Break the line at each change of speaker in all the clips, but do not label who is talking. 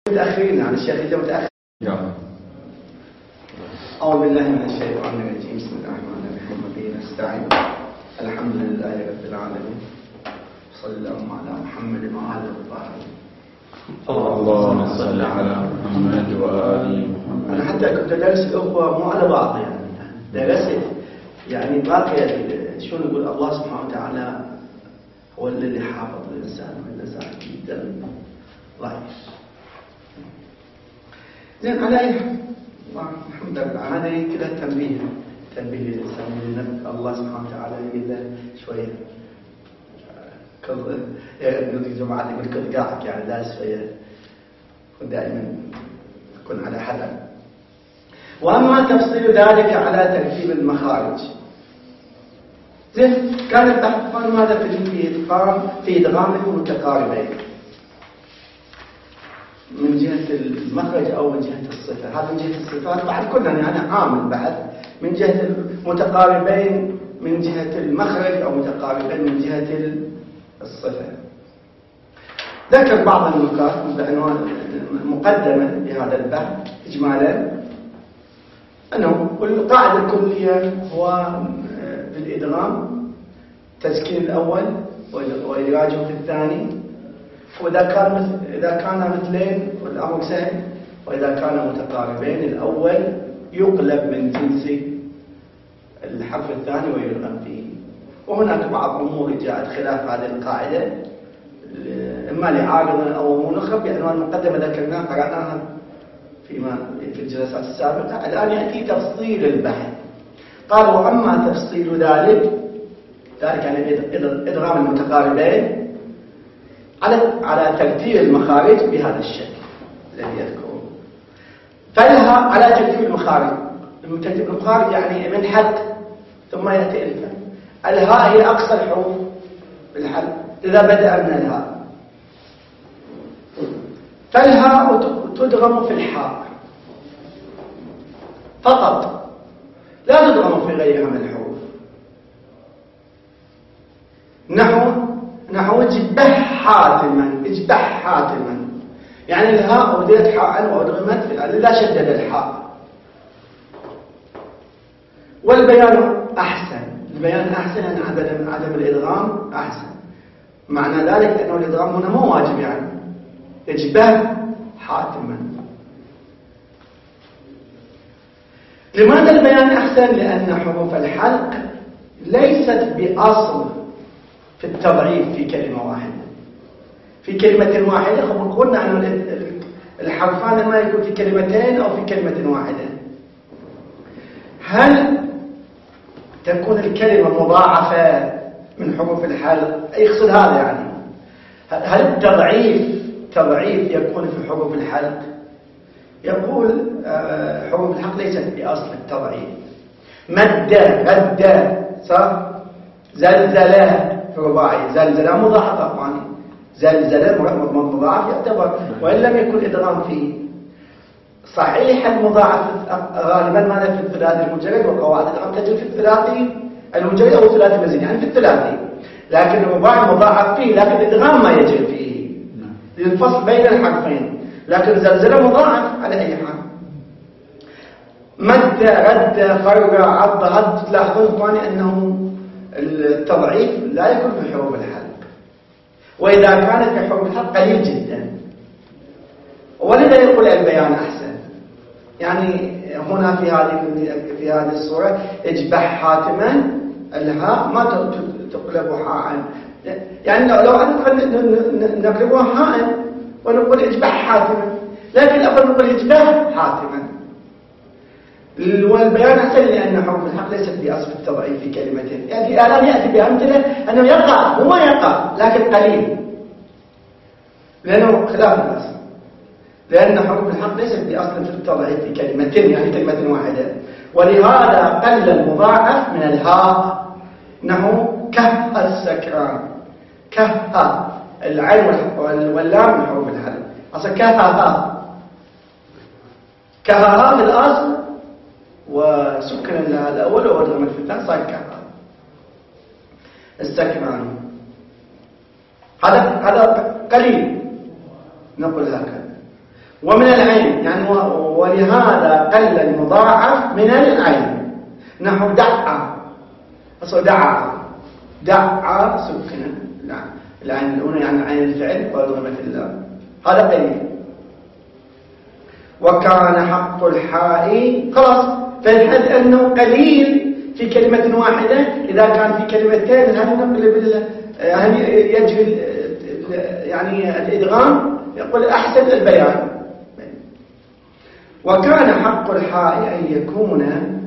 متأخرين عن الشيخ اللي متأخر. أعوذ بالله من الشيطان الرجيم. بسم الله الرحمن الرحيم. وبه نستعين. الحمد لله رب العالمين. صلى الله على محمد وآله الطاهرين.
اللهم صل على محمد وآل محمد.
أنا حتى كنت أدرس الأخوة مو على بعض، يعني درست يعني باقي شلون نقول الله سبحانه وتعالى هو الذي حافظ الإنسان والإنسان جدا ضعيف. زين على أي حال الحمد لله هذه كلها تنبيه للإنسان من الله سبحانه وتعالى يقول له شوية كل جماعة يقول كل قاعك، يعني لا شوية ودائما كن على حذر. وأما تفصيل ذلك على ترتيب المخارج. زين كان البحث ماذا في إدغام المتقاربين من جهة المخرج أو من جهة الصفة. هذا من جهة الصفات بعد كنا يعني عامل بعد من جهة المتقاربين من جهة المخرج أو متقاربين من جهة الصفة. ذكر بعض النقاط بعنوان مقدمة لهذا البحث إجمالا أنه القاعدة الكلية هو بالإدغام تسكين الأول وإدراجه في الثاني، وإذا كان مثلين والأمر سهل، وإذا كان متقاربين الأول يقلب من جنس الحرف الثاني ويدغم فيه. وهناك بعض أمور جاءت خلاف هذه القاعدة إما لعارض أو أمور أخرى بعنوان مقدمة ذكرناها قرأناها في الجلسات السابقة. الآن يأتي تفصيل البحث. قال وأما تفصيل ذلك يعني إدغام المتقاربين على ترتيب المخارج بهذا الشكل الذي يذكره. فلها على ترتيب المخارج. ترتيب المخارج يعني من حلق ثم يأتي الفاء. الهاء هي أقصى الحروف بالحلق إذا بدأ من الهاء. فالهاء تدغم في الحاء فقط، لا تدغم في غيرها من الحروف. نحو اجبح حاتما، يعني الهاء أوديت حاء وأدغمت في الألف لا شدد الحاء. والبيان أحسن. البيان أحسن أن عدم الإدغام أحسن. معنى ذلك أنه الإدغام هنا مو واجب، يعني اجبح حاتما. لماذا البيان أحسن؟ لأن حروف الحلق ليست بأصل في التضعيف في كلمة واحدة. في كلمة واحدة قلنا أن الحرفان ما يكون في كلمتين أو في كلمة واحدة. هل تكون الكلمة مضاعفة من حروف الحلق؟ يقصد هذا يعني هل التضعيف يكون في حروف الحلق؟ يقول حروف الحلق ليست بأصل التضعيف. مد رد صح؟ زلزلة رباعي، زلزلة مضاعف أخواني، زلزلة مضاعف يعتبر وإن لم يكن إدغام فيه. صحيح المضاعف غالبا ماذا في الثلاثي المجرد، وقواعد الإدغام تجري في الثلاثي المجرد أو الثلاثي المزيد، يعني في الثلاثي. لكن الرباعي مضاعف فيه لكن الإدغام ما يجري فيه للفصل بين الحرفين. لكن زلزلة مضاعف على أي حال. مد رد فرع عض هد. تلاحظون إخواني أنه التضعيف لا يكون في حروف الحلق، وإذا كانت في حروف الحلق قليل جدا. ولذا يقول البيان أحسن. يعني هنا في هذه الصورة اجبح حاتما، الهاء ما تقلب حاء. يعني لو نقلبها حاء ونقول اجبح حاتما، لكن الأفضل نقول اجبح حاتما. والبيان أحسن لأن حروف الحلق ليست بأصل التضعيف في كلمتين. يعني الآن يأتي بأمثلة أنه يقع هو يقع لكن قليل، لأنه خلاف الأصل. لأن حروف الحلق ليست بأصل في التضعيف في كلمتين، يعني كلمة واحدة. ولهذا قل المضاعف من الهاء. نحو كه السكران. كه العين واللام من حروف الحلق. أصلا كهها كهها في الأصل وسكن الأول وأدغمت في الثاني صار كهها السكران. هذا قليل نقول هكذا. ومن العين يعني ولهذا قل المضاعف من العين، نحو دعا، أصل دعا سكنا العين الأولى يعني عين الفعل وضمة الله، هذا قليل. وكان حق الحاء خلاص، فالحد أنه قليل في كلمة واحدة، إذا كان في كلمتين هل نقلب هل يجري يعني الإدغام، يقول أحسن البيان. وكان حق الحاء أن يكون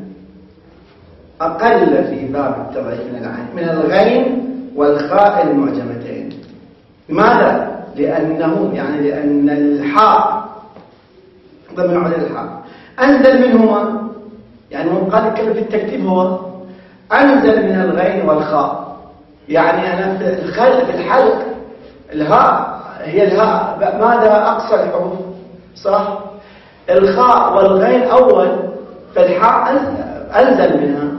أقل في باب التضعيف من الغين والخاء المعجمتين. لماذا؟ لأن الحاء ضمن عدد الحاء أنزل منهما، يعني هو قال يتكلم في التكتيب، هو أنزل من الغين والخاء، يعني أنا في الحلق الهاء هي الهاء ماذا أقصى الحروف صح؟ الخاء والغين أول، فالحاء أنزل منها،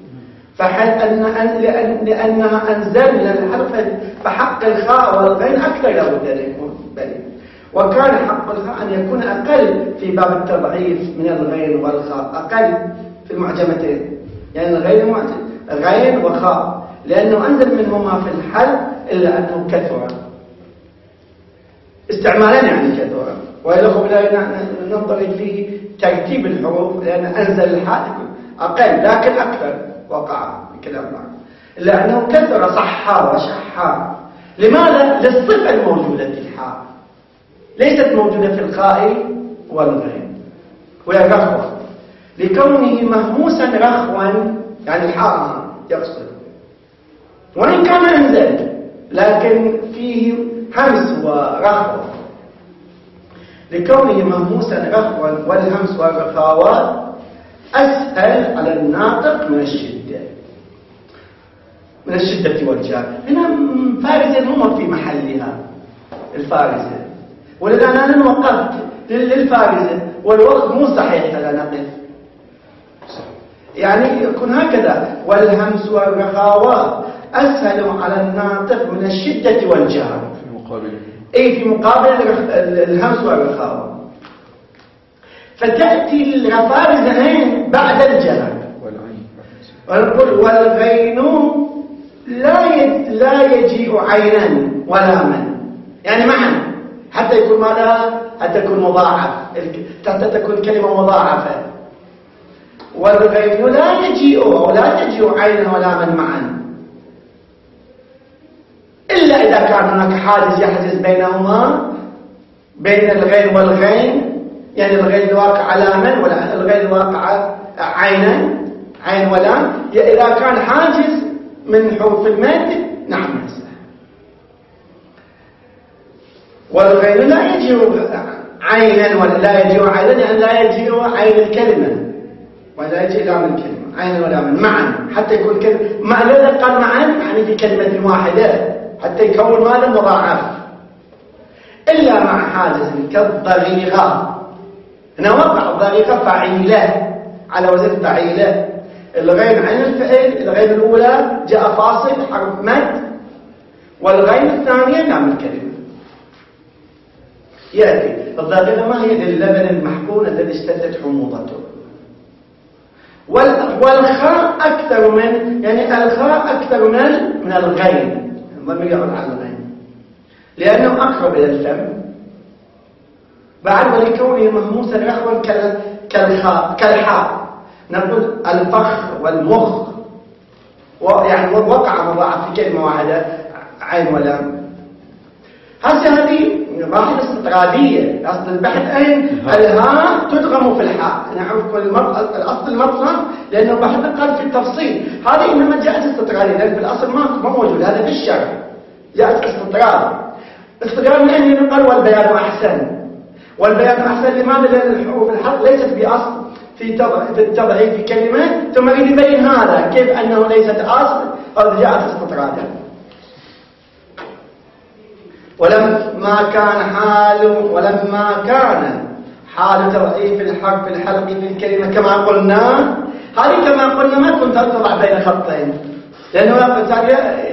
لأنها أنزل من الحرف، فحق الخاء والغين أكثر لابد أن يكون بلي. وكان حق الخاء أن يكون أقل في باب التضعيف من الغين والخاء، أقل في المعجمتين، يعني الغين غين وخاء، لأنه أنزل منهما في الحل، إلا أنه كثر استعمالا، يعني كثر. وإلا ننظر في ترتيب الحروف، لأن أنزل الحاء أقل لكن أكثر وقع بكلام الله، لأنه كثر صحا وشحا. لماذا؟ للصفة الموجودة في الحاء، ليست موجودة في الخاء والغين. وهي رخوة، لكونه مهموسا رخوا، يعني الحاء يقصد، وإن كان أنزل لكن فيه همس ورخوة، لكونه مهموسا رخوا، والهمس والرخاوات أسهل على الناطق من الشدة والجهل. هنا فارزة هم في محلها الفارزة، ولذا أنا وقفت للفارزة، والوقت مو صحيح لا نقف، يعني يكون هكذا: والهمس والرخاوات أسهل على الناطق من الشدة والجهل. في مقابل الهمس والرخاوة، فتأتي الفارزتين بعد الجهل. والغين لا يجيء عينا ولا من، يعني معا، حتى يكون ماذا؟ حتى يكون مضاعف، حتى تكون كلمة مضاعفة. والغين لا يجيء أو لا تجيء عينا ولا من معا، إلا إذا كان هناك حاجز يحجز بينهما، بين الغين والغين، يعني الغين الواقع على من ولا الغين الواقع عينا، عين ولا، إذا كان حاجز من حروف المد نعم يصح. والغين لا يجيء عينا ولا لا يجيء عينا، يعني لا يجيء عين الكلمة ولا يجيء لام الكلمة، عين ولا من معا، حتى يكون كلمة مع الذي قال معا يعني في كلمة واحدة، حتى يكون ماذا؟ مضاعف. إلا مع حاجز كالضريغة، هنا وقع الضريغة فعيلة على وزن فعيلة، الغين عين الفعل، الغين الأولى جاء فاصل حرف مد، والغين الثانية لام الكلمة. يأتي الضريغة ما هي؟ للبن المحقون الذي اشتدت حموضته. والخاء أكثر من، يعني الخاء أكثر من الغين، الضمير يعود على الغين لأنه أقرب إلى الفم، بعد ولكونه مهموسا رخوا كالحاء، نقول الفخ والمخ، يعني وقع مضاعف في كلمة واحدة، عين ولام. هذه مباحث استطرادية، أصل البحث أين؟ الهاء تدغم في الحاء، نعرف الأصل المطلق، لأنه بحث قال في التفصيل، هذه إنما جاءت استطرادية، لأن في الأصل ما موجود، هذا في الشرع جاءت استطراد من أن ينقل. والبيان أحسن، والبيان أحسن لماذا؟ لأن الحروف الحق ليست بأصل في التضعيف في كلمة، ثم يبين هذا كيف أنه ليست أصل أو جاءت استطرادا. ولما كان حال تضعيف الحرف الحلق في الكلمة كما قلنا، هذه كما قلنا ما كنت تضع بين خطين، لأنه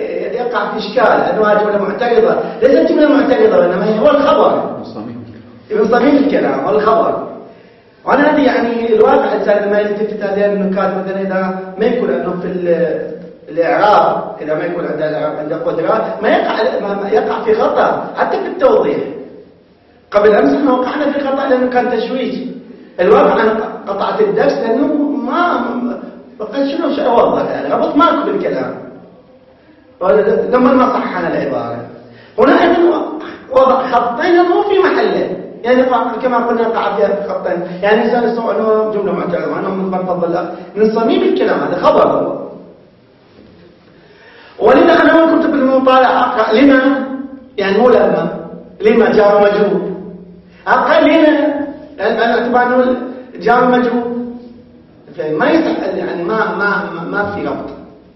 يقع في إشكال، أنه هذه جملة معترضة، ليست جملة معترضة، وإنما هو الخبر من صميم الكلام والخبر. وأنا هذه يعني الواقع الإنسان ما يلتفت عليه النكات مثلا إذا ما يكون أنه في الإعراب، إذا ما يكون عنده قدرات ما يقع في خطأ حتى في التوضيح. قبل أمس احنا وقعنا في خطأ لأنه كان تشويش. الواقع أنا قطعت الدرس لأنه ما قلت شنو أوضح يعني ربط ماكو بالكلام لما ما صححنا العبارة. هنا أيضا وضع خطين مو في محله، يعني كما قلنا قاعد في خطين، يعني إنسان يسمع أنه جملة معترضة أنه من فضل من صميم الكلام، هذا خبر هو. ولذا أنا كنت بالمطالعة أقرأ لما، يعني مو لما جار مجرور، أقرأ لما اعتبار أنه جار مجرور فما يصح، يعني ما في ربط،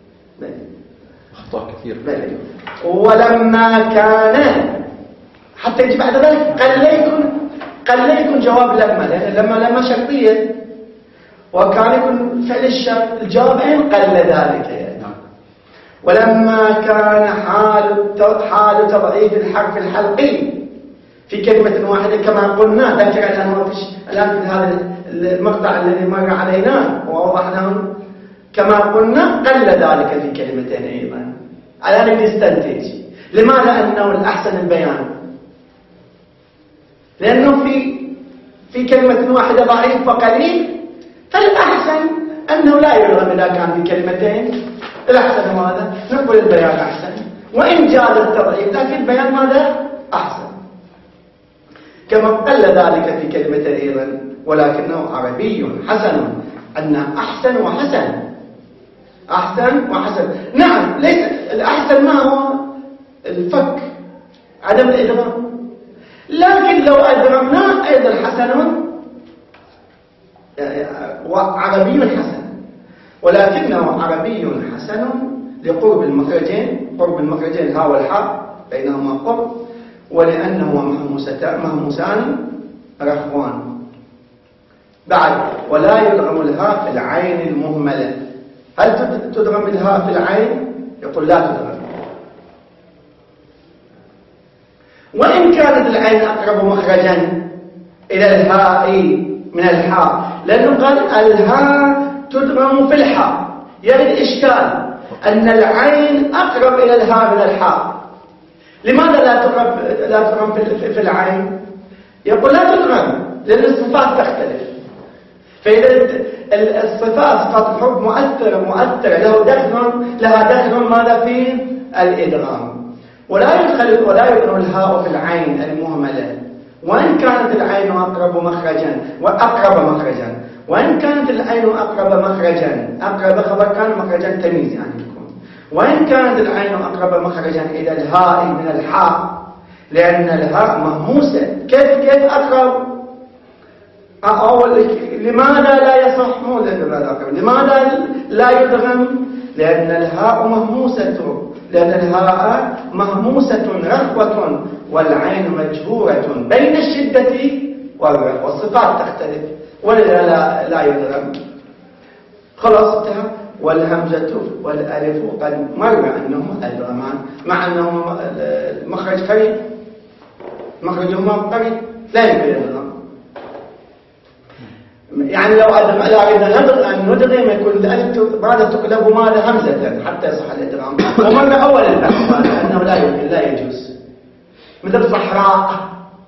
أخطاء كثير.
ولما كان حتى يجي بعد ذلك قل يكون جواب لما، لأن لما شرطية وكان يكون فعل الشرط الجواب قل ذلك يعني. ولما كان حال تضعيف الحرف الحلقي في كلمة واحدة كما قلنا، ذكر الآن في هذا المقطع الذي مر علينا ووضحناه، كما قلنا قل ذلك في كلمتين أيضا. الآن نستنتج لماذا أنه الأحسن البيان؟ لأنه في كلمة واحدة ضعيف وقليل، فالأحسن أنه لا يلغم إذا كان في كلمتين. الأحسن ماذا؟ نقول البيان أحسن، وإن جاز التضعيف لكن البيان ماذا؟ أحسن. كما قل ذلك في كلمة أيضا ولكنه عربي حسن، أن أحسن وحسن، أحسن وحسن. نعم، ليس الأحسن ما هو الفك، عدم الإدغام، لكن لو أدغمناه أيضا حسن وعربي حسن، ولكنه عربي حسن لقرب المخرجين، قرب المخرجين الهاء والحاء بينهما قرب، ولأنه مهموسان رخوان. بعد ولا يدغم الهاء في العين المهملة. هل تدغم الهاء في العين؟ يقول لا تدغم. وإن كانت العين أقرب مخرجا إلى الهاء من الحاء، لأنه قال الهاء تدغم في الحاء، يعني الإشكال أن العين أقرب إلى الهاء من الحاء. لماذا لا تدغم في العين؟ يقول لا تدغم لأن الصفات تختلف. فإذا الصفات صفات الحب مؤثرة لها دخل ماذا في الإدغام، ولا يدغم الهاء في العين المهملة، وإن كانت العين أقرب مخرجا وإن كانت العين أقرب مخرجا، أقرب خبر كان مخرجا تمييز يعني يكون، وإن كانت العين أقرب مخرجا إلى الهاء من الحاء، لأن الهاء مهموسة. كيف أقرب؟ لماذا لا يصح؟ لماذا لا يدغم؟ لأن الهاء مهموسة رخوة، والعين مجهورة بين الشدة والرخوة، والصفات تختلف، ولذا لا يدغم. خلاص انتهى. والهمزة والألف قد مر أنهم أدغمان، مع أنهم مخرج قريب، مخرجهما قريب، لا يمكن يدغم. يعني لو أردنا أن ندغم يكون الألف بعد تقلب ماذا همزة حتى يصح الإدغام، ومر أول البحث أنه لا يجوز، مثل صحراء.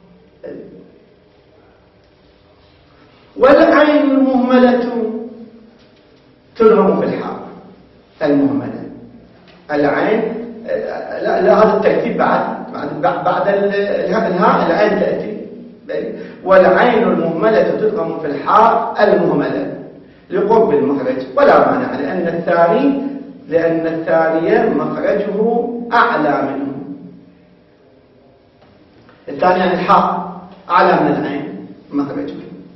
والعين المهملة تدغم في الحاء المهملة. العين لا هذا الترتيب بعد الهاء العين تأتي، والعين المهملة تدغم في الحاء المهملة لقرب المخرج، ولا مانع لأن الثانية مخرجه أعلى منه. الثانية الحاء أعلى من العين مخرجه.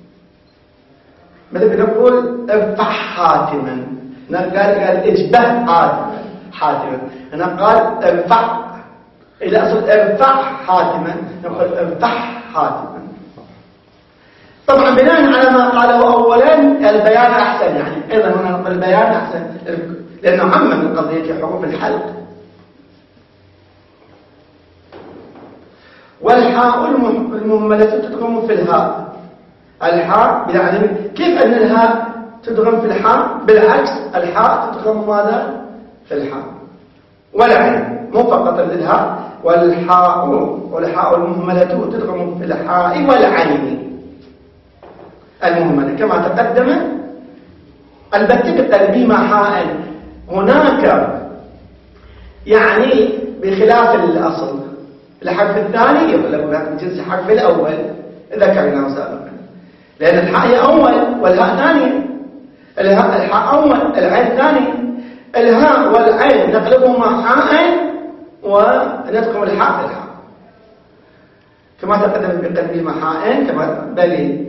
مثل نقول ارفع حاتما، قال اجبه حاتما، أنا قال ارفع، إذا أصل ارفع حاتما نقول ارفع حاتما. طبعا بناء على ما قاله أولا البيان أحسن، يعني أيضا هنا نقول البيان أحسن لأنه عمم القضية في حروف الحلق. والحاء المهملة تدغم في الهاء. الحاء بالعدم. كيف أن الهاء تدغم في الحاء؟ بالعكس، الحاء تدغم ماذا؟ في الحاء والعين، مو فقط الهاء. والحاء المهملة تدغم في الحاء والعين المهملة كما تقدم. البتة بقلبي مع حاء هناك، يعني بخلاف الأصل. الحرف الثاني يقلب من جنس الحرف الأول ذكرناه سابقا، لأن الحاء هي أول والهاء ثانية. الحاء أول، العين ثانية. الهاء والعين نقلبهما حاء وندخل الحاء في الحاء كما تقدم بقلبهما حاء كما بلي.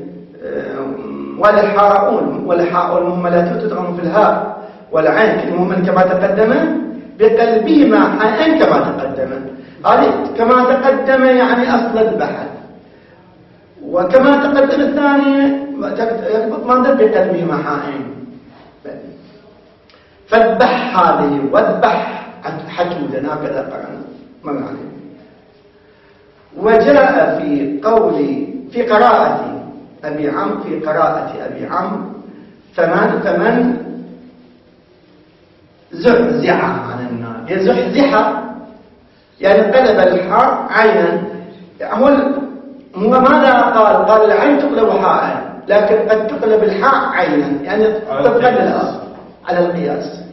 والحاء المهملة تدغم في الهاء والعين كلمة كما تقدم بقلبهما حاء كما تقدم. هذه كما تقدم يعني أصل البحث، وكما تقدم الثانية يربط ماذا بقلبهما حاء. فاذبح هذه واذبح حدودا، هكذا قرأنا ما معنى. وجاء في قراءة أبي عمرو فمن زحزح عن النار. يزحزح يعني قلب الحاء عينا. هو ماذا قال العين تقلب حاء، لكن قد تقلب الحاء عينا، يعني طبقا للأصل على القياس.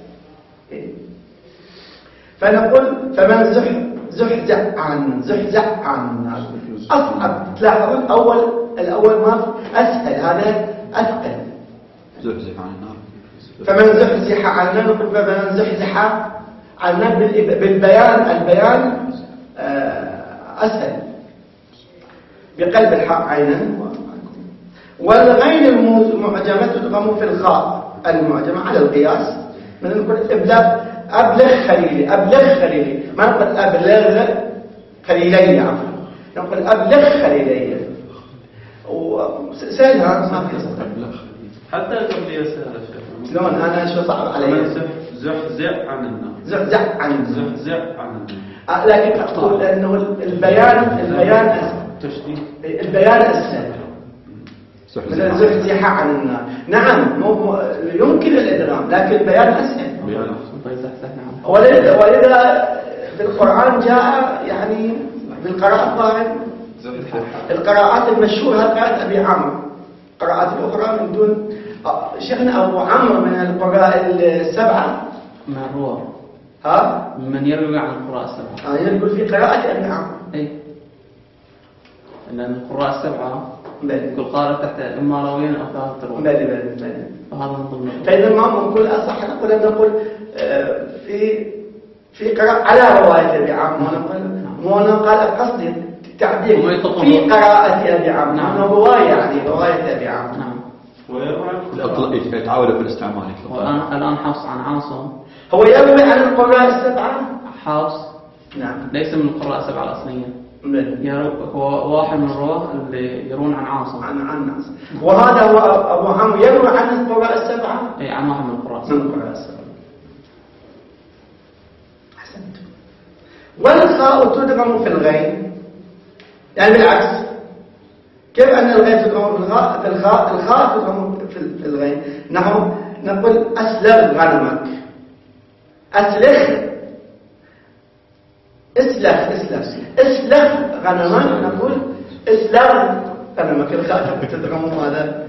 فنقول فمن زحزح عن النار. أصعب، تلاحظون الأول ما أسهل، هذا أثقل.
زحزح عن النار.
فمن زحزح عن النار، فمن زحزح عن النار البيان أسهل بقلب الحاء عينا. والغين المعجمة تدغم في الخاء المعجمة على القياس. من نقول أبلغ خليلي، ما نقول أبلغ خليلي، نقول أبلغ خليلي. وسهل هذا ما في صدق.
حتى القضية سهلة شيخ.
شلون أنا شو صعب علي؟
زحزح عن النار.
زحزح عن
النار.
لكن أقول أنه البيان
تشديد.
البيان أسهل من الزحزح عن النار. نعم يمكن الإدغام، لكن البيان أسهل. ولذا في القرآن جاء يعني بالقراءة الظاهر القراءات المشهورة قراءة أبي عمرو. قراءات الأخرى من دون شيخنا أبو عمرو من القراء السبعة
ما هو
ها
من يروي عن القراء السبعة.
يقول في قراءة أبي عمرو.
أي لأن القراء السبعة
بل
كل قارة تحت إما راويين أو ثلاثة رواة.
بل
وهذا من ضمن.
فإذا ما نقول أصح نقول في قراءة على رواية أبي عمرو. هنا قال قصدي تعبير في قراءة أبي عمرو. نعم. رواية يعني رواية أبي عمرو.
نعم.
يتعاون في الاستعمال.
الآن حفص عن عاصم.
هو يروي عن القراء السبعة.
حفص
نعم
ليس من القراء السبعة الأصلية. هو واحد من الرواة اللي يرون عن عاصم.
عن عاصم. وهذا هو أبو عمرو يروي عن القراء السبعة.
أي عن واحد من القراء
السبعة. أحسنت. والخاء تدغم في الغين، يعني بالعكس. كيف أن الغين تدغم في الخاء تدغم في الغين. نحن نقول أسلغ غنمك. اسلغ غنمك. نقول اسلغ غنمك. الخاء تدغم هذا.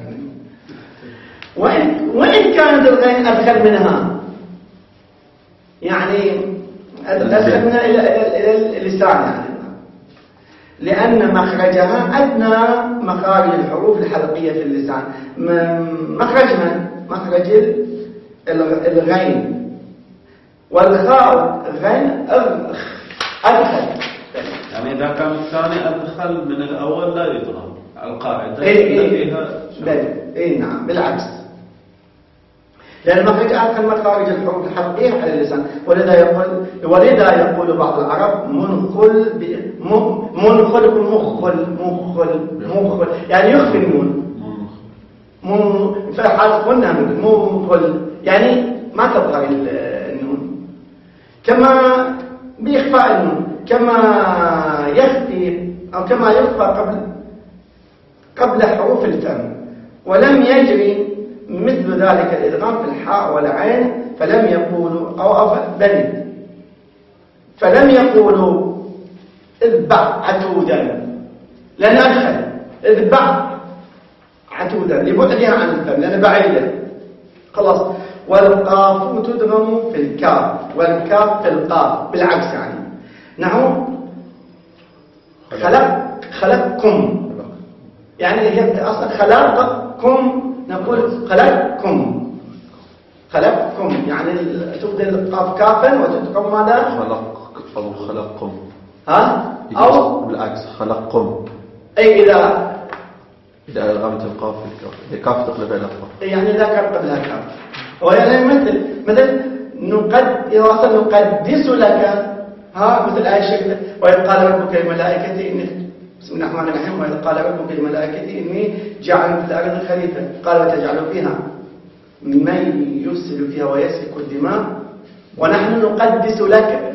وإن كانت الغين أدخل منها، يعني أدخل منها إلى اللسان، يعني لأن مخرجها أدنى مخارج الحروف الحلقية في اللسان. مخرج الغين. والخاء غين أدخل.
يعني إذا كان الثاني أدخل من الأول لا يضرب القاعدة.
إيه نعم بالعكس، لأن مخرج أدخل مخارج الحروف الحلقية على اللسان. ولذا يقول بعض العرب منخل يعني يخفي النون. فحذفنا منخل يعني ما تظهر النون، كما بإخفاء النون، كما يخفي أو كما يخفى قبل حروف الفم، ولم يجري مثل ذلك الإدغام في الحاء والعين، فلم يقولوا أو بني، فلم يقولوا اذبح عتودا، لن أدخل اذبح عتودا لبعدها عن الفم لأنها بعيدة خلاص. والقاف تدغم في الكاف والكاف في القاف بالعكس، يعني نحو خلقكم، يعني هي أصلا خلقكم، نقول خلقكم يعني تبدل القاف كافا وتدغم ماذا؟
خلق أو خلقكم،
ها؟ أو
بالعكس خلقكم،
أي إذا
ألغمت القاف في الكاف، الكاف تقلب إلى القاف،
يعني إذا كان قبلها كاف. ويعني مثل نقدس لك، مثل آية الشيخ وإذ قال ربك للملائكة إني، بسم الله الرحمن الرحيم، وإذ قال ربك للملائكة إني جاعل في الأرض خليفة، قال وتجعل فيها من يفسد فيها ويسفك الدماء ونحن نقدس لك،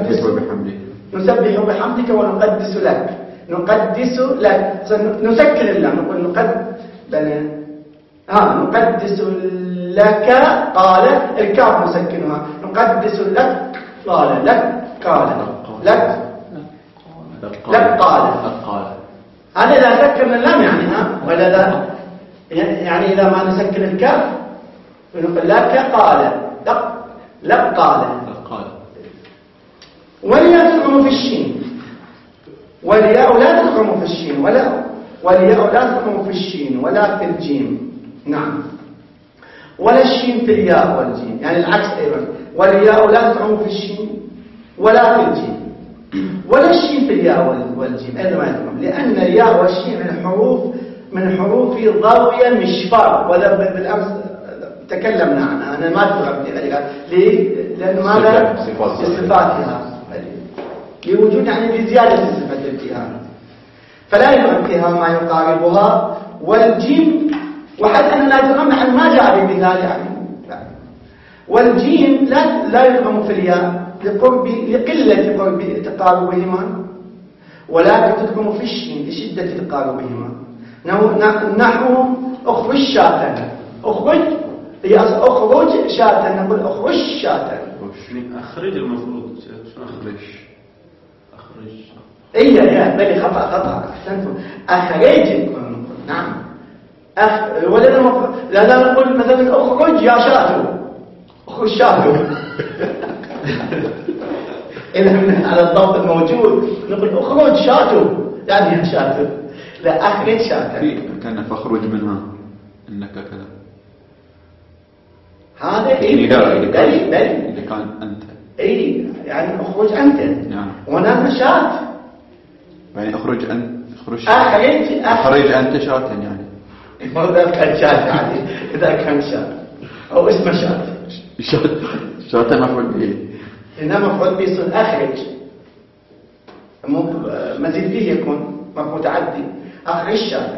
نسبح بحمدك ونقدس لك، نقدس لك، نسكن الله، نقول نقدس لك، قال الكاف مسكنها، نقدس لك قال لك قال لك قال هذا إذا سكن اللام يعني ولا ذا، يعني إذا ما نسكن الكاف نقول لك قال لك قال. والياء تدغم في الشين، والياء لا تدغم في الشين والياء لا تدغم في الشين ولا في الجيم، نعم، ولا الشين في الياء والجيم، يعني العكس أيضا، والياء لا تدغم في الشين ولا في الجيم، ولا الشين في الياء والجيم أيضا ما يدغم، لأن الياء والشين من حروف ضوية مشفار، وهذا بالأمس تكلمنا عنها، أنا ما أدغم في ذلك، ليه؟ لأن ماذا؟ صفاتها، لوجود يعني لزيادة صفة الالتهام، فلا يدغم فيها ما يقاربها. والجيم وحتى أن لا يدغم عن ما جاء بمثال يعني، والجيم لا يدغم في الياء لقلة قرب تقاربهما، ولكن تدغم في الشين لشدة تقاربهما، نحو أخرج شاة، أخرج هي أخرج شاة، نقول أخرج شاة،
أخرج المفروض أخرج
إيه بل خطأ أحسنتم، أخرج، نعم لا نقول مثلا أخرج يا شاتو، أخرج شاتو إذا على الضبط الموجود نقول أخرج شاتو، يعني يا شاتو، لا أخرج شاتو،
كان فاخرج منها إنك كذا،
هذا بلي
إذا كان أنت،
يعني أخرج أنت،
نعم،
وأنا شات،
يعني أخرج أنت، أخرج أنت شات، يعني
إذا كان شات، يعني إذا كان شات أو اسم شات
مفعول به،
إنما مفعول به يصير أخرج، مزيد فيه يكون متعدي، أخرج شات.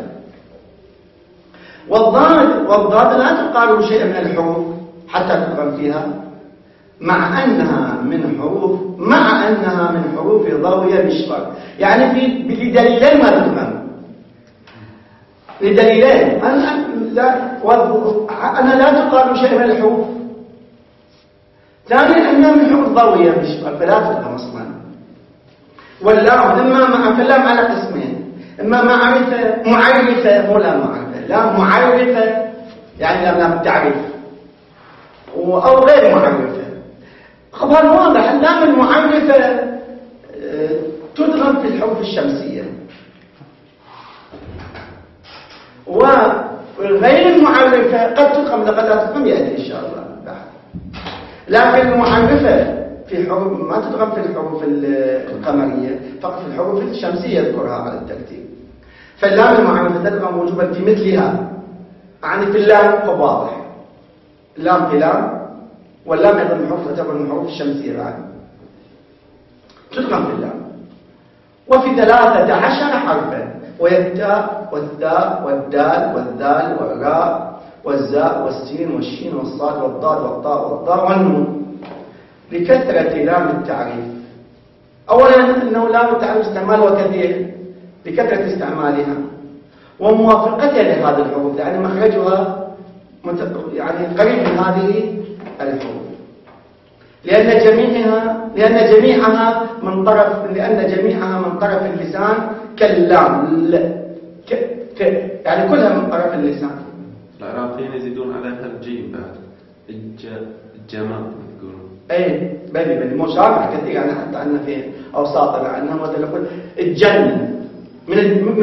والضاد لا تقارب شيء من الحروف حتى تدغم فيها، مع أنها من حروف ضوية مشفر، يعني بدليلين ما تدغم، لدليلين، أنا لا تقارب شيء من الحروف، ثانيا أنها من حروف ضوية مشفر فلا تدغم أصلا. واللام فاللام على قسمين، إما معرفة مو لا معرفة، لا معرفة يعني لام التعريف، أو غير معرفة. خبر واضح، اللام المعرفة تدغم في الحروف الشمسية، وغير المعرفة قد تدغم، لقد لا تدغم يأتي إن شاء الله بعد، لكن المعرفة في حروف ما تدغم في الحروف القمرية، فقط في الحروف الشمسية يذكرها على الترتيب. فاللام المعرفة تدغم وجوبا في مثلها، يعني في اللام واضح، اللام في لام، واللام أيضا من حروف تعتبر من الحروف الشمسية بعد، تدغم في اللام. وفي 13 حرفا، وهي التاء والثاء والدال والذال والراء والزاء والسين والشين والصاد والضاد والطاء والضاء والنون، لكثرة لام التعريف. أولا أنه لام التعريف استعماله كثير، بكثرة استعمالها وموافقتها لهذه الحروف، يعني مخرجها يعني قريب من هذه الحروف، لأن جميعها من طرف اللسان كاللام يعني كلها من طرف اللسان.
العراقيين يزيدون عليها الجيم بعد الجمال يقولون.
اي بلي مشابه كثير، يعني حتى عندنا في اوساطنا عندنا مثلا نقول الجنة من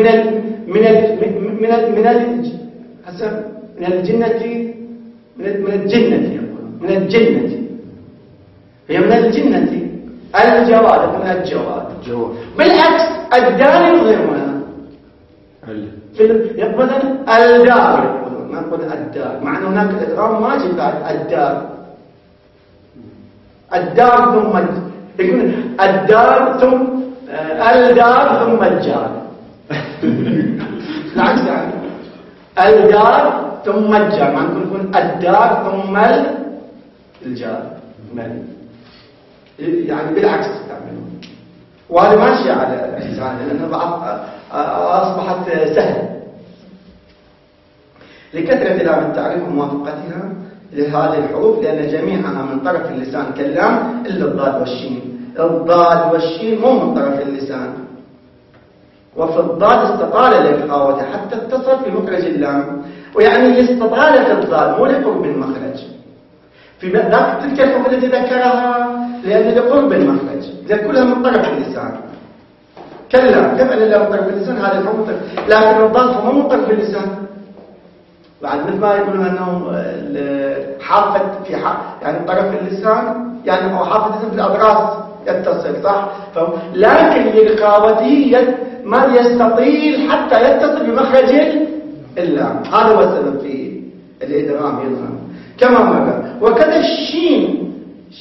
الجنة هي من الجنة. الجواد من الجواد. بالعكس الدار يظهرونها يقولون الدار، ما نقول الدار، مع أن هناك الإدغام ما جاء بعد الدار ثم يقول الدار ثم الدار ثم الجار. بالعكس يعني الدار ثم الجار، ما نقول الدار ثم الجار، يعني بالعكس تعملون. وهذا ماشي على اللسان لأنه أصبحت سهل لكثرة لام التعريف وموافقتها لهذه الحروف، لأن جميعها من طرف اللسان كاللام إلا الضاد والشين. الضاد والشين مو من طرف اللسان، وفي الضاد استطال الإلقاء حتى اتصل في مخرج اللام، ويعني استطالت الضاد مو لقرب المخرج في ذاك تلك الحروف التي ذكرها، لأن لقرب المخرج كلها من طرف اللسان كلا كيف أن لا من طرف اللسان هذه الحروف، لكن الضاد هو من طرف اللسان. بعد مثل ما يقولون أنه حافة في يعني طرف اللسان، يعني هو حافة في الأضراس يتصل صح، لكن لرقابته ما يستطيل حتى يتصل بمخرج اللام، هذا هو السبب في الإدغام يظهر كما مر. وكذا الشين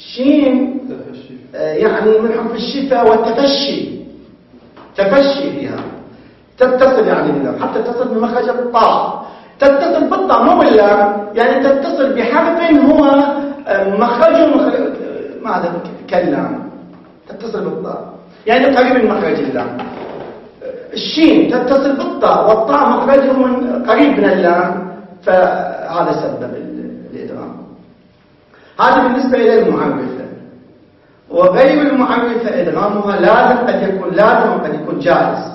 يعني من حرف الشفاء والتفشي، تفشي فيها تتصل يعني باللام حتى تتصل بمخرج الطاء، تتصل بالطاء مو باللام، يعني تتصل بحرف هو مخرجه ماذا كاللام، تتصل بالطاء يعني قريب من مخرج اللام. الشين تتصل بالطاء والطاء مخرجه من قريب من اللام، فهذا سبب الإدغام. هذا بالنسبة إلى المعرفة. وغير المعرفة إدغامها لازم قد يكون لازم وقد يكون جائز.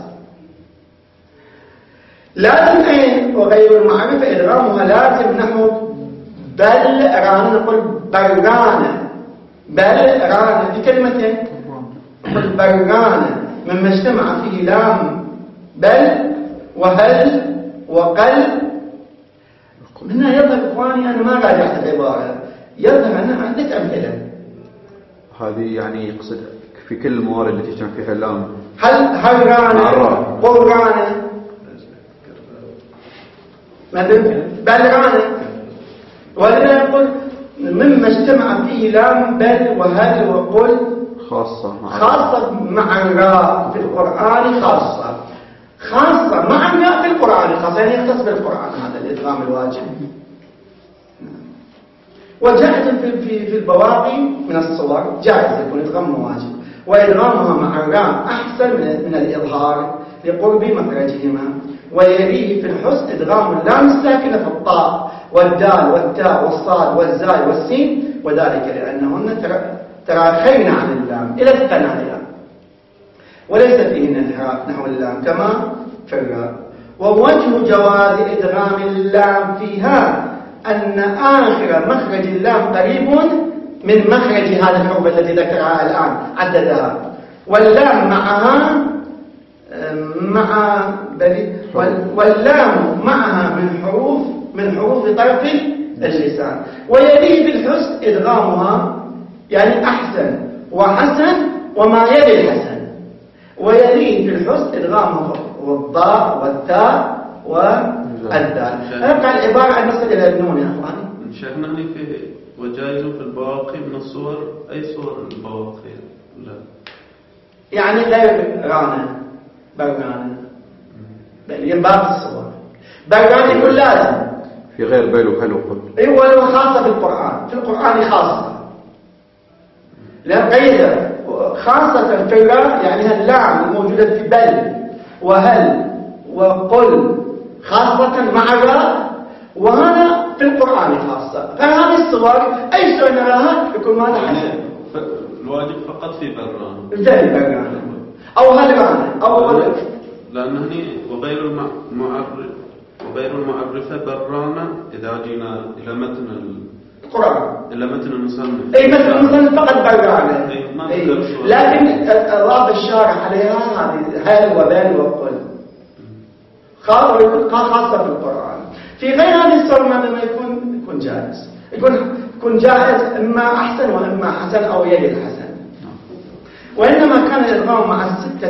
لازم أين وغير المعرفة إدغامها لازم نحو بل رانا نقول برغانة، بل رانا في كلمتين برغانة مما اجتمع فيه لام بل وهل وقل. هنا يظهر إخواني أنا ما راجعت العبارة، يظهر أنا عندك أمثلة.
هذه يعني يقصد في كل الموارد التي يجتمع فيها اللام
هل رانا قرانا مثل بل رانا، ولذا يقول مما اجتمع فيه لام بل وهل وقل خاصة مع الراء في القرآن خاصة مع الراء في القرآن خاصة، يعني يختص بالقرآن هذا الإدغام الواجب. وجائز في البواقي من الصور جائز يكون إدغام واجب، وإدغامها مع الراء أحسن من الإظهار لقرب مخرجهما. ويليه في الحسن إدغام اللام الساكنة في الطاء والدال والتاء والصاد والزاي والسين، وذلك لأنهن تراخين عن اللام إلى الثنايا وليس فيهن انحراف نحو اللام كما في الراء. ووجه جواز إدغام اللام فيها أن آخر مخرج اللام قريب من مخرج هذه الحروف التي ذكرها الآن عددها، واللام معها واللام معها من حروف طرف اللسان. ويليه بالحسن إدغامها يعني أحسن وحسن وما يلي الحسن. ويليه في الحسن إدغامها والضاء والتاء والدال. أبقى العبارة عن نصل إلى النون يا أخواني.
شيخنا في وجائز في البواقي من الصور، أي صور البواقي؟ لا
يعني غير رانا برغانة باقي الصور. برغانة يقول لازم
في غير بل وهل وقل.
ايوه ولو خاصة في القرآن خاصة، لا قيد خاصة في الراء يعني اللام الموجودة في بل وهل وقل خاصة مع الراء، وهذا في القرآن خاصة. فهذه الصور أي صورة نراها يكون ماذا حسن.
الواجب فقط في بران
زي بران أو هلبان أو
لأن هني وغير المعرفة برانا إذا جينا إلى متن
القرآن،
إلى متن المصنف.
أي متن المصنف فقط برانا. لكن الله الشارع عليها هذه هل وبل وقل خاصة في القرآن. في غير هذه الصور ما يكون جائز، يكون جائز إما أحسن وإما حسن أو يلي الحسن. وإنما كان الإدغام مع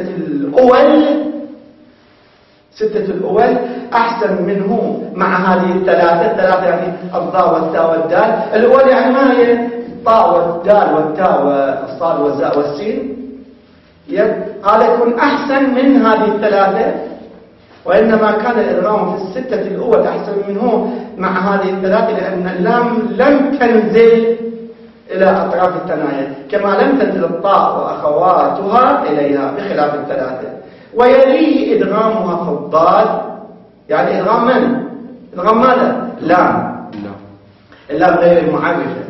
ستة الأول أحسن منه مع هذه الثلاثة يعني الضاء والتاء والدال. الأول يعني ما هي الطاء والدال والتاء والصاد والزاء والسين، هذا يكون أحسن من هذه الثلاثة. وإنما كان الإدغام في الستة الأول أحسن منه مع هذه الثلاثة، لأن اللام لم تنزل إلى أطراف الثنايا كما لم تنزل الطاء وأخواتها إليها بخلاف الثلاثة. ويليه إدغامها في الضاد، يعني إدغام من؟ إدغام ماذا؟ لام، اللام غير المعرفة.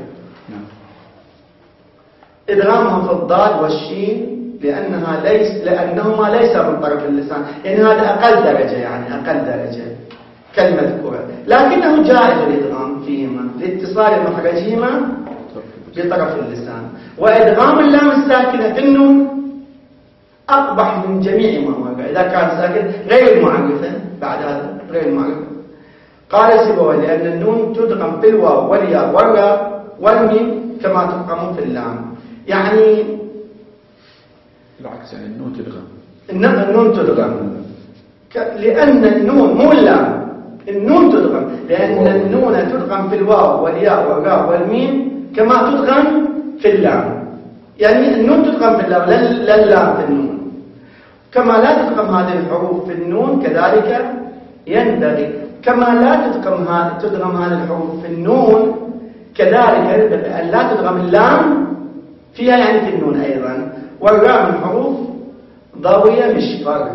إدغامها في الضاد والشين لأنهما ليس من طرف اللسان، يعني هذا أقل درجة، يعني أقل درجة كالمذكورة، لكنه جائز الإدغام فيهما لاتصال مخرجهما بطرف اللسان. وإدغام اللام الساكنة في النون أقبح من جميع ما وقع إذا كان ساكن غير المعرفة. بعد هذا غير المعرفة قال سيبويه لأن النون تدغم في الواو والياء والراء والميم كما تدغم في اللام، يعني
بالعكس، يعني النون تدغم.
النون تدغم لأن النون مو اللام، النون تدغم لأن النون تدغم في الواو والياء والراء والميم كما تدغم في اللام. يعني النون تدغم في اللام لا اللام في النون. كما لا تدغم هذه الحروف في النون كذلك ينبغي كما لا تدغم هذه الحروف في النون كذلك ينبغي أن لا تدغم اللام فيها، يعني في النون أيضا. والراء من حروف ضوية مش فرق،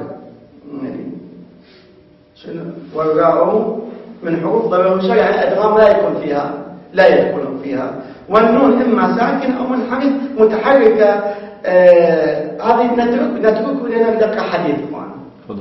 والراء من حروف ضوية مش فرق، يعني أدغام لا يدخل فيها. والنون إما ساكن أو منحرف متحركة. هذه نترك لنا بدقة حديث.
تفضل.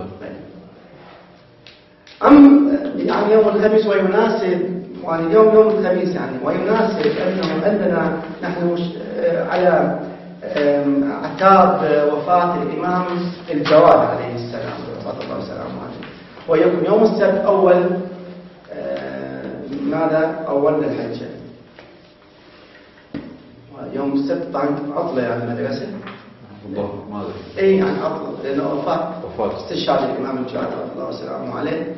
يعني يوم الخميس ويناسب، يعني يوم الخميس يعني ويناسب أنه عندنا نحن على اعتاب وفاة الإمام الجواد عليه السلام رضي الله وسلامه عليه، ويكون يوم السبت أول أول الحجة. يوم السبت طبعا عطلة يعني المدرسة.
الله ما أدري.
أي يعني عطلة لأنه وفاة استشهاد الإمام الجواد رضي الله وسلامه عليه.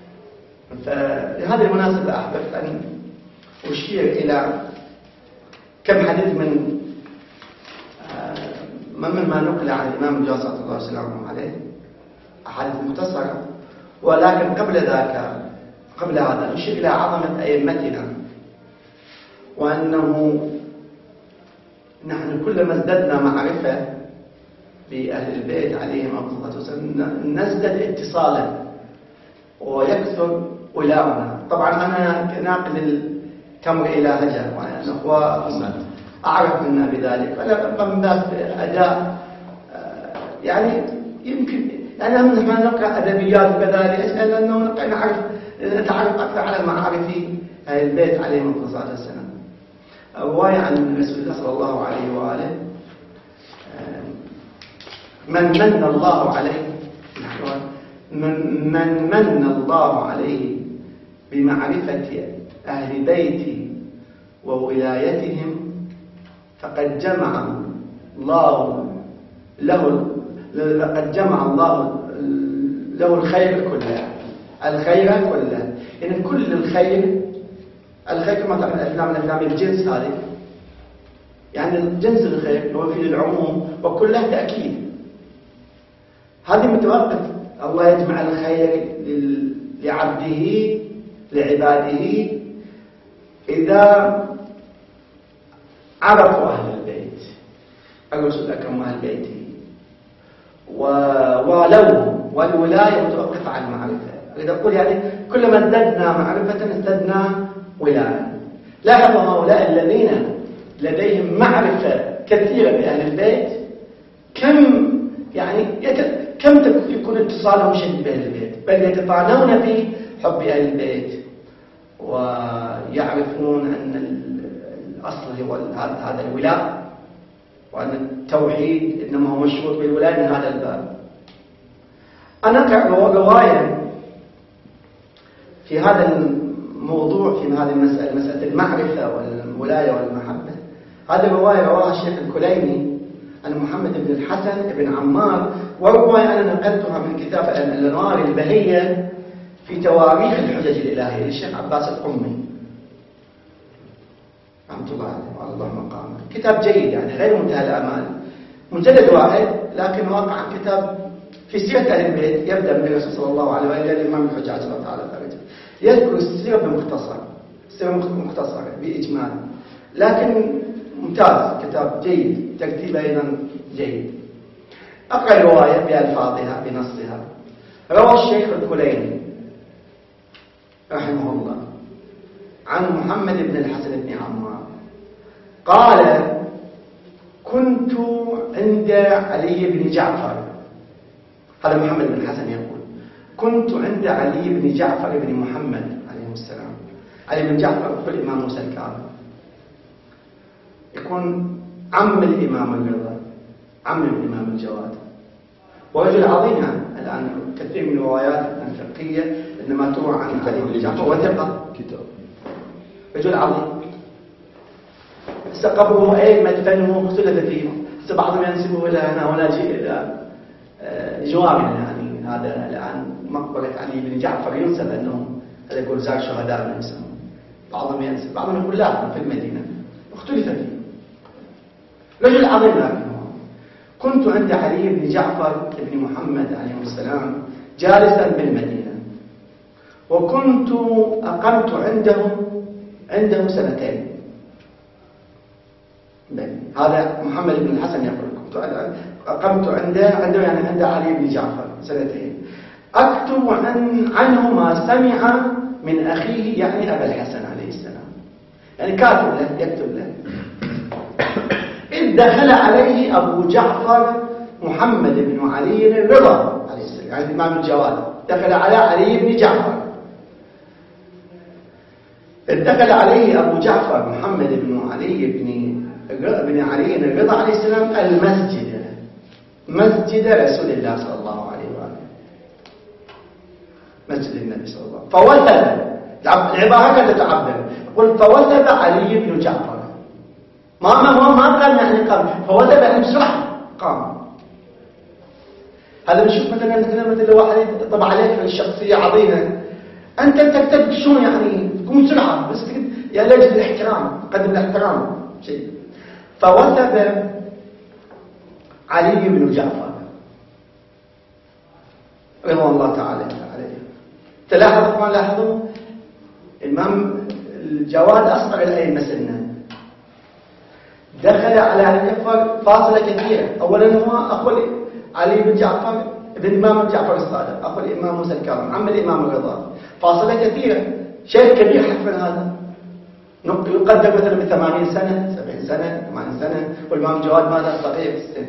فلهذه المناسبة أحببت أن أشير إلى كم حديث مما نقل عن الإمام الجواد صلى الله عليه وسلم عليه، أحاديث مختصرة. ولكن قبل هذا نشير إلى عظمة أئمتنا، وأنه نحن كلما ازددنا معرفة بأهل البيت عليهم الصلاة والسلام نزدد اتصالا ويكثر ولاؤنا. طبعا أنا ناقل التمر إلى هجر، أعرف منا بذلك، فلا من باب أداء يعني يمكن يعني نحن نقرأ أدبيات وكذلك لأنه نتعرف أكثر على معارف أهل البيت عليهم الصلاة والسلام. رواية عن رسول الله صلى الله عليه وآله من من الله عليه بمعرفة أهل بيتي وولايتهم فقد جمع الله له الخير كله. يعني كل الخير كما تعلم الأفلام الجنس هذه، يعني جنس الخير هو في العموم وكله تأكيد. هذه متوقف الله يجمع الخير لعبده لعباده إذا عرفوا أهل البيت. الرسول أكرم أهل بيته ووالوهم والولاية متوقفة على المعرفة. أريد أقول يعني كلما ازددنا معرفة ازددنا ولاية. لاحظوا هؤلاء الذين لديهم معرفة كثيرة بأهل البيت كم يكون اتصالهم شديد بأهل البيت، بل يتطالون في حب أهل البيت ويعرفون أن الأصل هو هذا الولاء، وأن التوحيد إنما هو مشروط بالولاء من هذا الباب. أنا أقرأ رواية في هذا الموضوع، في هذه المسألة، مسألة المعرفة والولاية والمحبة. هذه الرواية رواها الشيخ الكليني عن محمد بن الحسن بن عمار، ورواية أنا نقلتها من كتاب الأنوار البهية في تواريخ الحجج الإلهية للشيخ عباس القمي رحمة الله عليه وعلى الله مقامه. كتاب جيد يعني غير منتهى الآمال، مجلد واحد لكن واقعا كتاب في سيرة أهل البيت، يبدأ من الرسول صلى الله عليه وآله الإمام الحجاج الله تعالى فرجه، يذكر السيرة بمختصر، السيرة مختصرة بإجمال، لكن ممتاز، كتاب جيد، ترتيبه أيضا جيد. أقرأ الرواية بألفاظها بنصها. روى الشيخ الكليني رحمه الله عن محمد بن الحسن بن عمار قال: كنت عند علي بن جعفر. هذا محمد بن الحسن يقول: كنت عند علي بن جعفر بن محمد عليه السلام. علي بن جعفر هو الإمام موسى الكاظم، يكون عم الإمام الرضا، عم الإمام الجواد، ورجل عظيم. الآن كثير من الروايات الفقهية إنما تروى عن علي بن جعفر وثقة، رجل عظيم. قبره مدفنه اختلف فيه، بعضهم ينسبه إلى هنا ولا شيء إلى جوارنا. يعني هذا الآن مقبرة علي بن جعفر ينسب أنه هذا يقول زار شهداء من يسمون، بعضهم ينسب، بعضهم يقول لا في المدينة، اختلف فيه. رجل عظيم. لكنه كنت عند علي بن جعفر بن محمد عليه السلام جالسا بالمدينة، وكنت أقمت عنده سنتين. هذا محمد بن الحسن يقول: كنت أقمت عنده يعني عند علي بن جعفر سنتين، أكتب عنه ما سمع من أخيه يعني أبا الحسن عليه السلام، يعني كاتب له، يكتب له. إذ دخل عليه أبو جعفر محمد بن علي الرضا عليه السلام، يعني الإمام الجواد، دخل على علي بن جعفر. إذ دخل عليه أبو جعفر محمد بن علي بن علي الرضا عليه السلام المسجد، مسجد رسول الله صلى الله عليه وآله، مسجد النبي صلى الله عليه وسلم. فوثب، العبارة كانت تعبر، قل فوثب علي بن جعفر، ما قال يعني قام، فوثب يعني بسرعة قام. هذا بنشوف مثلا واحد طبع عليك الشخصية عظيمة، أنت تكتب شلون يعني تكون بسرعة، بس يا ليش الاحترام، قدم الاحترام شيء. فوثب علي بن جعفر رضي الله تعالى عليه. تلاحظ ما لاحظوا الإمام الجواد أصغر الأئمة سنا، دخل على علي جعفر فاصلة كثيرة. أولا هو أخو علي بن جعفر ابن الإمام جعفر الصادق، أخو الإمام موسى الكاظم، عم الإمام الرضا، فاصلة كثيرة، شيء كبير حرفا. هذا يقدر مثلا ب80 سنة 70 سنة 80 سنة، والإمام جواد ماذا صغير في السن.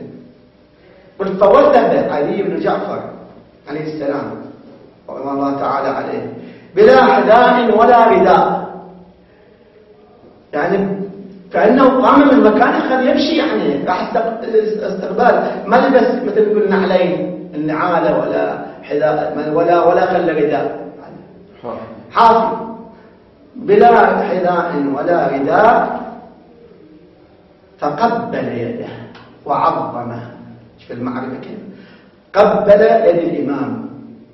فوثب علي بن جعفر عليه السلام رضي الله تعالى عليه بلا حذاء ولا رداء، يعني كأنه قام من مكانه خل يمشي، يعني راح استقبال، ما لبس مثل يقول نعلين النعالة ولا حذاء ولا خل رداء، حافي بلا حذاء ولا رداء. فقبل يده وعظمه، في المعرفة كده قبل يد الإمام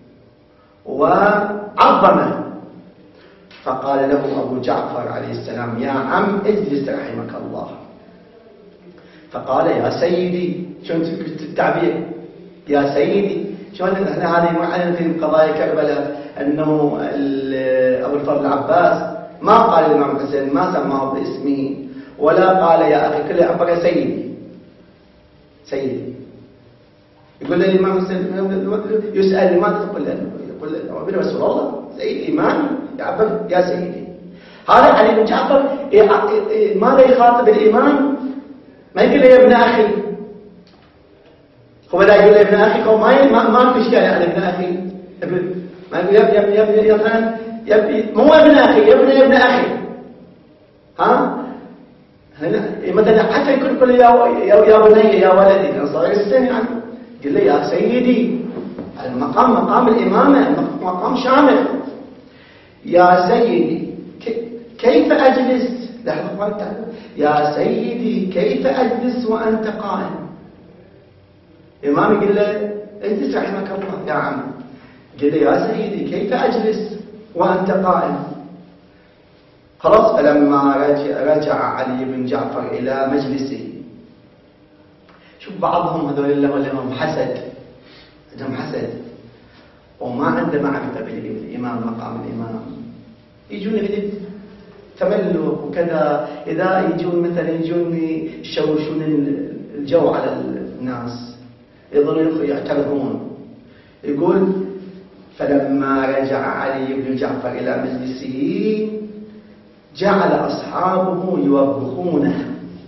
وعظمه. فقال له أبو جعفر عليه السلام: يا عم اجلس رحمك الله. فقال: يا سيدي. شلون التعبير يا سيدي؟ شلون احنا هذه معلن في قضايا كربلاء أنه أبو الفضل العباس ما قال الإمام الحسين، ما سماه باسمه ولا قال يا أخي، كله عبر سيدي سيدي. يقول للإمام يسأل لماذا تقول له؟ يقول له أبي رسول الله سيدي إمامي يا سيدي. هذا علي بن جعفر ماذا يخاطب الإمام؟ ما يقول له يا ابن أخي. هو لا يقول له ابن أخي، هو ما في إشكال على ابن أخي. ما يقول يا فلان مو ابن أخي، يا ابن أخي. ها هنا مثلا حتى يقول يا بني يا ولدي، أنا صغير السن يعني، قل لي يا سيدي. المقام مقام الإمامة، مقام شامل. يا سيدي كيف أجلس؟ لحظة، يا سيدي كيف أجلس وأنت قائم؟ الإمام يقول له اجلس رحمك الله يا عم. قل له يا سيدي كيف أجلس وأنت قائم؟ خلاص. فلما رجع علي بن جعفر إلى مجلسه، شوف بعضهم هذول اللي لهم حسد، عندهم حسد وما عنده معرفة بالإمام، مقام الإمام. يجون يجد تملك وكذا، إذا يجون مثلا يشوشون الجو على الناس، يظلون يعترضون. يقول فلما رجع علي بن جعفر إلى مجلسه جعل أصحابه يوبخونه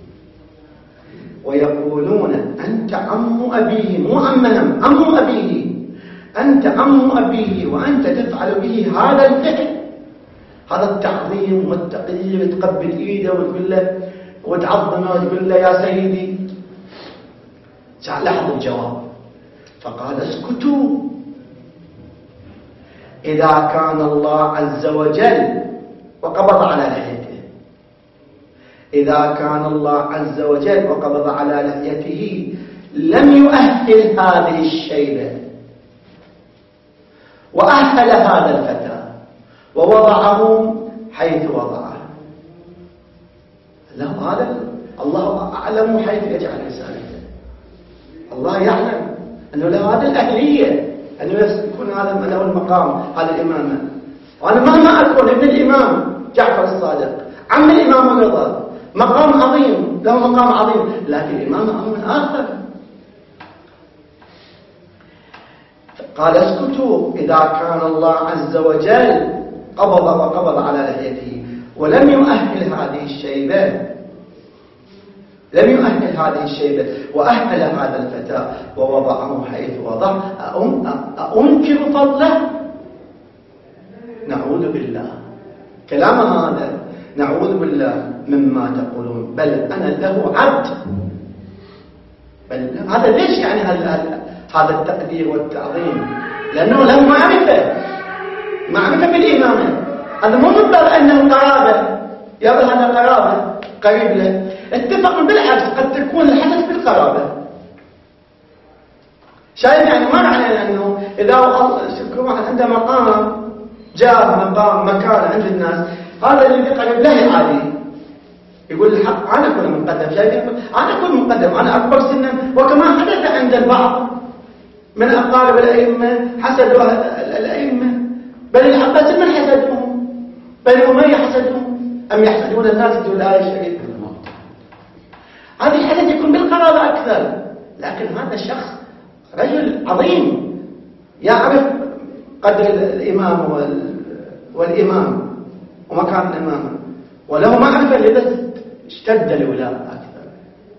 ويقولون أنت عم أبيه، مو عمنا، عم أبيه، أنت عم أبيه وأنت تفعل به هذا الفعل، هذا التعظيم والتقدير، تقبل إيده وتقول له وتعظمه وتقول له يا سيدي. لاحظوا الجواب، فقال اسكتوا، إذا كان الله عز وجل وقبض على لحيته، إذا كان الله عز وجل وقبض على لحيته لم يؤهل هذه الشيبة وأهل هذا الفتى ووضعه حيث وضعه. لا، هذا الله أعلم حيث يجعل رسالته. الله يعلم أنه له هذه الأهلية، أنه يكون هذا له المقام، هذا الإمامة. وأنا مهما أكون ابن الإمام جعفر الصادق، عم الإمام الرضا، مقام عظيم، له مقام عظيم، لكن الإمام أمر آخر. قال اسكتوا، إذا كان الله عز وجل وقبض على لحيته ولم يؤهل هذه الشيبة، لم يؤهل هذه الشيبة وأهل هذا الفتى ووضعه حيث وضع، أنكر فضله؟ نعوذ بالله. كلام هذا نعوذ بالله مما تقولون، بل أنا له عبد. بل هذا ليش يعني هذا التقدير والتعظيم؟ لأنه له معرفة بالإمامة. هذا مو مضطر أنه قرابة، يقول هذا قرابة قريب له، اتفق بالعكس، قد تكون الحدث بالقرابة. شايف يعني ما معنى أنه إذا كل واحد عنده مقام، جاء مقام مكان عند الناس، هذا اللي قريب له عادي يقول الحق أنا أكون مقدم. شايف أنا أكون مقدم، أنا أكبر سنا. وكما حدث عند البعض من أقارب الأئمة حسدوا الأئمة، بل العباس من حسدهم، بل أمية حسدهم، أم يحسدون الناس دون الآية الشريفة. هذا الحدث يكون بالقرابة أكثر، لكن هذا الشخص رجل عظيم يعرف قدر الإمام والإمام ومكان الإمام، وله معرفة لذا اشتد الولاء أكثر،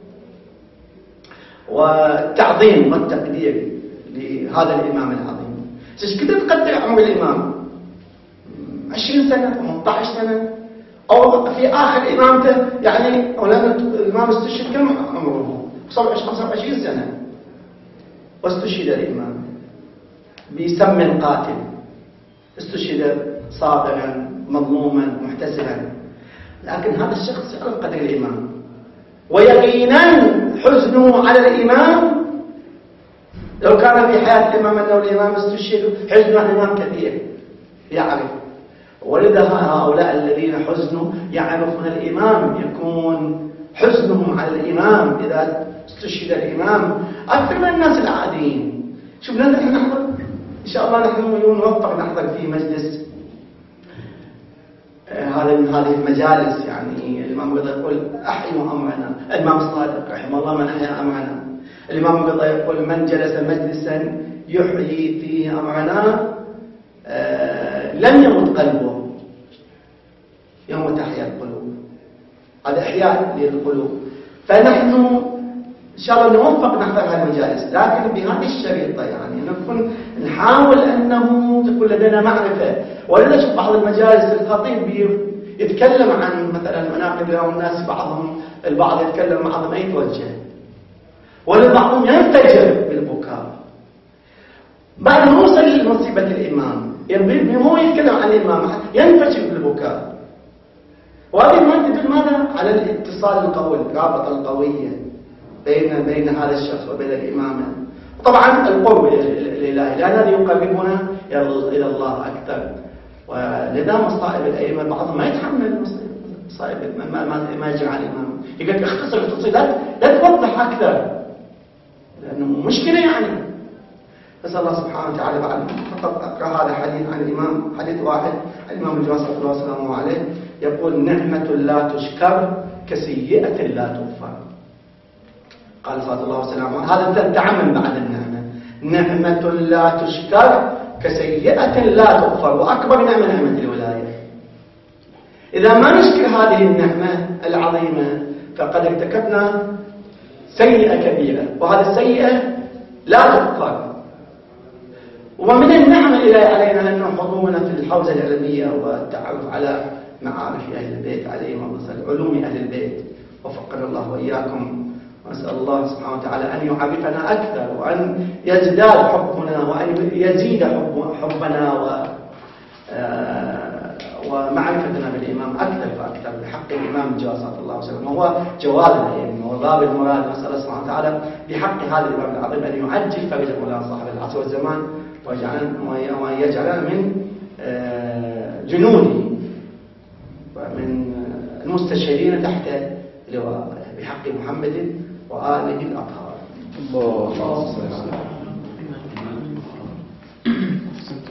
والتعظيم والتقدير لهذا الإمام العظيم. ايش كنت تقدر عمر الإمام؟ 20 سنة 18 سنة، أو في آخر إمامته يعني أولاً الإمام استشهد كم عمره؟ 25 سنة واستشهد الإمام بسم قاتل، استشهد صابرا مظلوما محتسبا. لكن هذا الشخص يعرف قدر الإمام، ويقينا حزنه على الإمام لو كان في حياة الإمام أنه الإمام استشهد، حزنه على الإمام كثير يعرف. ولذا هؤلاء الذين حزنوا يعرفون الإمام، يكون حزنهم على الإمام إذا استشهد الإمام أكثر من الناس العاديين. شوف لنا نحن نحضر إن شاء الله، نحن نوفق نحضر في مجلس هذه المجالس. يعني الإمام رضا يقول أحيوا أمرنا، الإمام الصادق رحمه الله من أحيا أمرنا. الإمام الرضا يقول من جلس مجلسا يحيي فيه أمرنا لم يمت قلبه يوم تحيا القلوب. هذا إحياء للقلوب. فنحن إن شاء الله نوفق نحضر هذه المجالس، لكن بهذه الشريطة يعني نكون نحاول أنه تكون لدينا معرفة. ولا نشوف بعض المجالس الخطيب يتكلم عن مثلا مناقب اليوم، الناس بعضهم البعض يتكلم معه ما يتوجه، ولا بعضهم ينفجر بالبكاء بعد ما وصل لمصيبة الإمام، هو يتكلم عن الإمام ينفجر بالبكاء. وهذه ما تدل ماذا؟ على الاتصال القوي، الرابطة القوية بين هذا الشخص وبين الإمامة. طبعا القرب الإلهي، لأن هذا يقربنا إلى الله أكثر. ولذا مصائب الأئمة بعضهم ما يتحمل مصائب ما يجري على الإمام، يقول لك اختصر لا توضح أكثر، لأنه مشكلة يعني. نسأل الله سبحانه وتعالى بعد فقط أقرأ هذا حديث عن الإمام، حديث واحد عن الإمام الجواد صلى الله عليه وسلم عليه، يقول نعمة لا تشكر كسيئة لا تغفر. قال صلى الله عليه وسلم هذا تعمم بعد النعمة، نعمة لا تشكر كسيئة لا تغفر. وأكبر نعمة الولاية. إذا ما نشكر هذه النعمة العظيمة فقد ارتكبنا سيئة كبيرة، وهذه السيئة لا تغفر. ومن النعمة الإلهية علينا أن حضورنا في الحوزة العلمية والتعرف على معارف أهل البيت عليهم علوم أهل البيت. وفقنا الله وإياكم. ونسأل الله سبحانه وتعالى أن يعرفنا أكثر، وأن يزداد حبنا، وأن يزيد حبنا ومعرفتنا بالإمام أكثر فأكثر بحق الإمام الجواد صلى الله عليه وسلم. وهو جواد الأئمة وباب المراد. نسأل الله سبحانه وتعالى بحق هذا الإمام العظيم أن يعجل فرج مولانا صاحب العصر والزمان، وأن يجعلنا من جنوده ومن المستشهدين تحت لواء بحق محمد وآله الأطهار.
الله